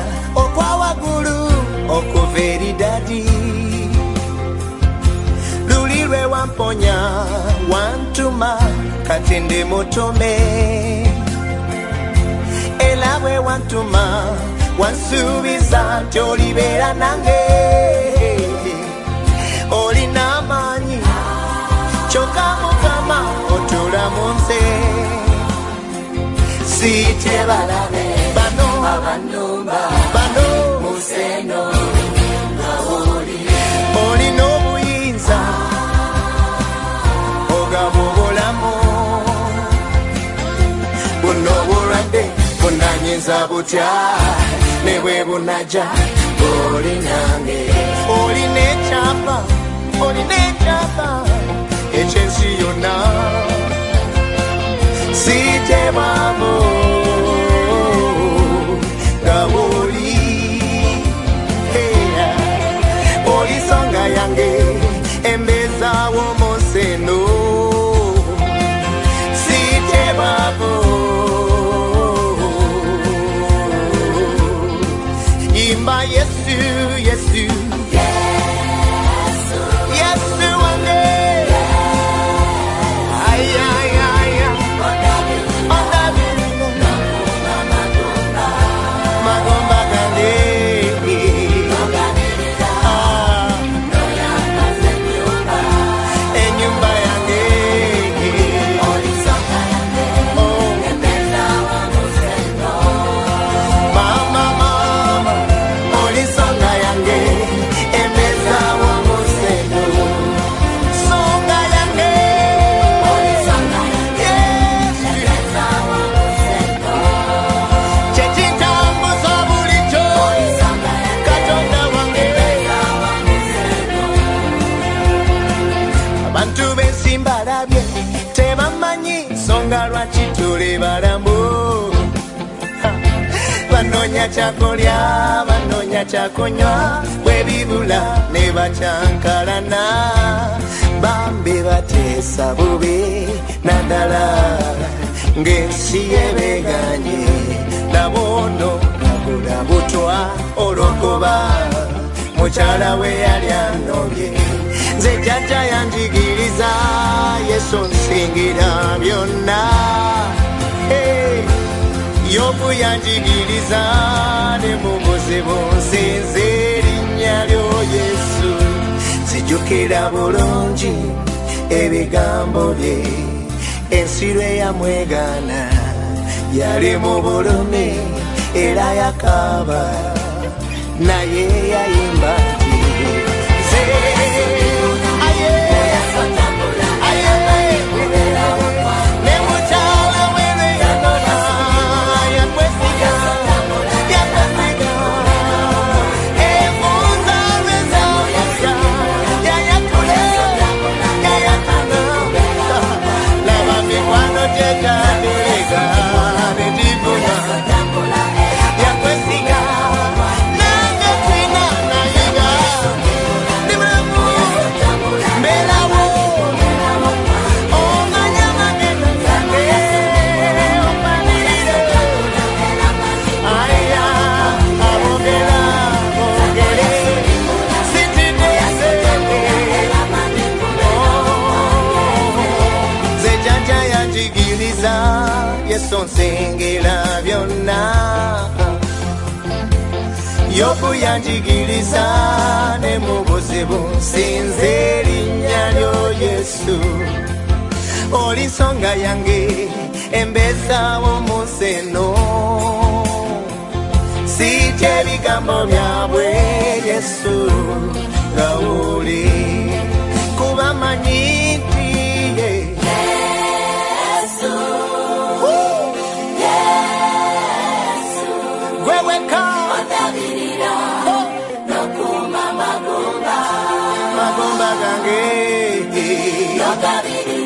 okwawa gulu okuveri dadi lulirwe wamponya wantuma katende motome elawe wantuma wansubiza tolibera nange olina manyi choka mukama otula munze site balabe bano abanumba bano museno oli n'obuyinza ogabobolamu buno bulwadde bunanyiza butya ne bwe bunaja oli nange oli n'ekyapa ekyensi yonna sitebwamo nga oli oli songa yange embezaawo moseno sitebwamo imba Yesu Yesu banonya chakolya banonya chakonywa bwebibula ne bachankalana bambe batesa bubi nadala ng'ensi yebeganye nabono nagula butwa olokoba mukyala we yali anobye nze jjajja yanjigiriza Yesu nsingira byonna Yobu yanjigiriza ne mu buzibu nsinze erinnya lyo Yesu sijjukira bulungi ebigambo bye ensi lwe yamwegaana yali mu bulumi era yakaaba naye yayimba nsengera byonna Yobu yanjigiriza ne mu buzibu nsinze erinnya lyo Yesu oli nsonga yange embezaawo munsi eno sitya ebigambo byabwe Yesu nga oli kuba manyi nti magomba gange